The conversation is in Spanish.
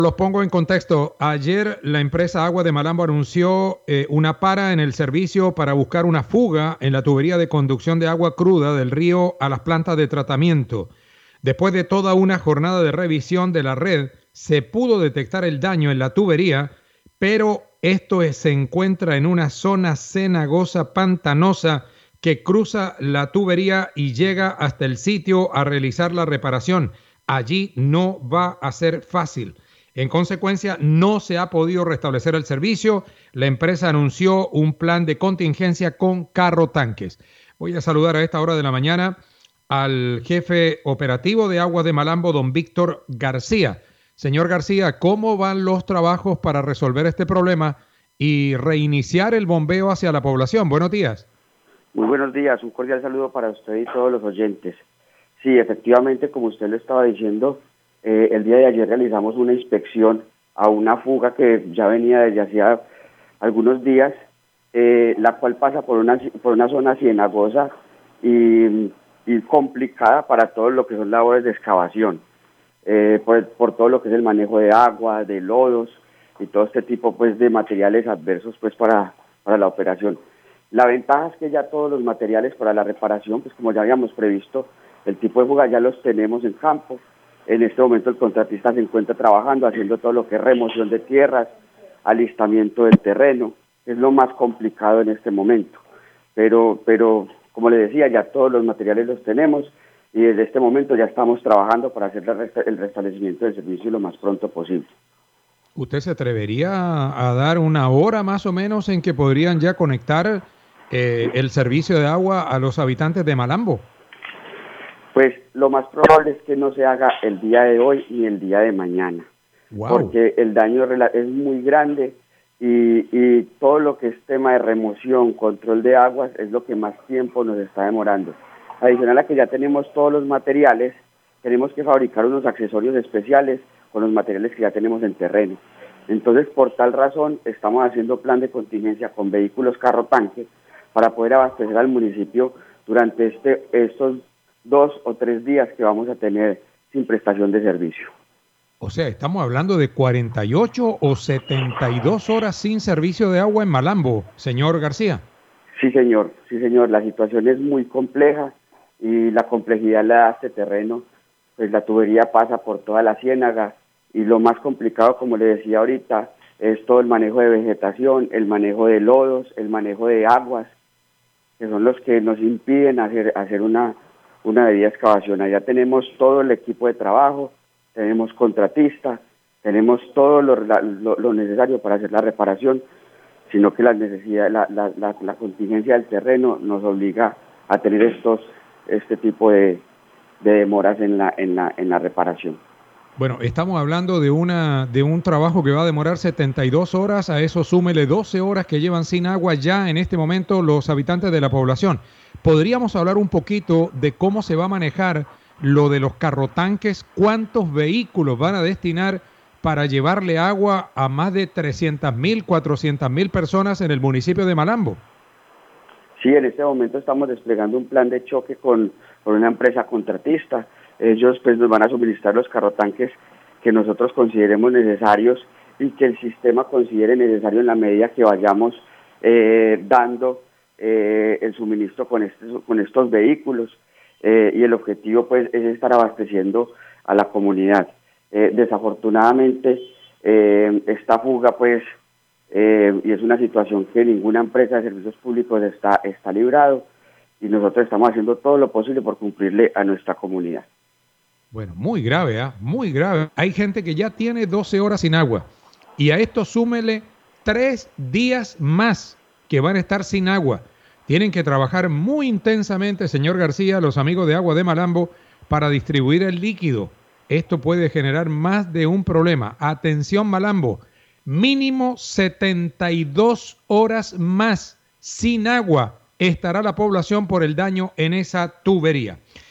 Los pongo en contexto. Ayer la empresa Agua de Malambo anunció una para en el servicio para buscar una fuga en la tubería de conducción de agua cruda del río a las plantas de tratamiento. Después de toda una jornada de revisión de la red, se pudo detectar el daño en la tubería, pero se encuentra en una zona cenagosa pantanosa que cruza la tubería y llega hasta el sitio a realizar la reparación. Allí no va a ser fácil. En consecuencia, no se ha podido restablecer el servicio. La empresa anunció un plan de contingencia con carro tanques. Voy a saludar a esta hora de la mañana al jefe operativo de Aguas de Malambo, don Víctor García. Señor García, ¿cómo van los trabajos para resolver este problema y reiniciar el bombeo hacia la población? Buenos días. Muy buenos días, un cordial saludo para usted y todos los oyentes. Sí, efectivamente, como usted lo estaba diciendo, el día de ayer realizamos una inspección a una fuga que ya venía desde hacía algunos días, la cual pasa por una zona cienagosa y complicada para todo lo que son labores de excavación, por todo lo que es el manejo de agua, de lodos y todo este tipo pues de materiales adversos pues para la operación. La ventaja es que ya todos los materiales para la reparación, pues como ya habíamos previsto, el tipo de fuga ya los tenemos en campo. En este momento el contratista se encuentra trabajando, haciendo todo lo que es remoción de tierras, alistamiento del terreno, es lo más complicado en este momento. Pero como le decía, ya todos los materiales los tenemos y desde este momento ya estamos trabajando para hacer el restablecimiento del servicio lo más pronto posible. ¿Usted se atrevería a dar una hora más o menos en que podrían ya conectar el servicio de agua a los habitantes de Malambo? Pues lo más probable es que no se haga el día de hoy ni el día de mañana, porque el daño es muy grande y todo lo que es tema de remoción, control de aguas es lo que más tiempo nos está demorando. Adicional a que ya tenemos todos los materiales, tenemos que fabricar unos accesorios especiales con los materiales que ya tenemos en terreno. Entonces, por tal razón, estamos haciendo plan de contingencia con vehículos carro tanque para poder abastecer al municipio durante estos 2 o 3 días que vamos a tener sin prestación de servicio. O sea, estamos hablando de 48 o 72 horas sin servicio de agua en Malambo, señor García. Sí, señor, la situación es muy compleja y la complejidad la da este terreno, pues la tubería pasa por toda la ciénaga y lo más complicado, como le decía ahorita, es todo el manejo de vegetación, el manejo de lodos, el manejo de aguas, que son los que nos impiden hacer una debida excavación. Allá tenemos todo el equipo de trabajo, tenemos contratista, tenemos todo lo necesario para hacer la reparación, sino que la contingencia del terreno nos obliga a tener este tipo de demoras en la reparación. Bueno, estamos hablando de un trabajo que va a demorar 72 horas, a eso súmele 12 horas que llevan sin agua ya en este momento los habitantes de la población. ¿Podríamos hablar un poquito de cómo se va a manejar lo de los carrotanques? ¿Cuántos vehículos van a destinar para llevarle agua a más de 300.000, 400.000 personas en el municipio de Malambo? Sí, en este momento estamos desplegando un plan de choque con una empresa contratista. Ellos pues nos van a suministrar los carrotanques que nosotros consideremos necesarios y que el sistema considere necesario en la medida que vayamos dando el suministro con estos vehículos y el objetivo pues es estar abasteciendo a la comunidad. Desafortunadamente esta fuga pues y es una situación que ninguna empresa de servicios públicos está librado y nosotros estamos haciendo todo lo posible por cumplirle a nuestra comunidad. Bueno, muy grave, muy grave. Hay gente que ya tiene 12 horas sin agua y a esto súmele 3 días más que van a estar sin agua. Tienen que trabajar muy intensamente, señor García, los amigos de Agua de Malambo, para distribuir el líquido. Esto puede generar más de un problema. Atención, Malambo, mínimo 72 horas más sin agua estará la población por el daño en esa tubería.